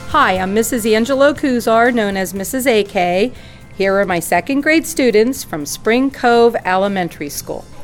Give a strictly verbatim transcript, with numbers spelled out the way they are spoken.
Hi, I'm Missus Angelo Kuzar, known as Missus A K. Here are my second grade students from Spring Cove Elementary School.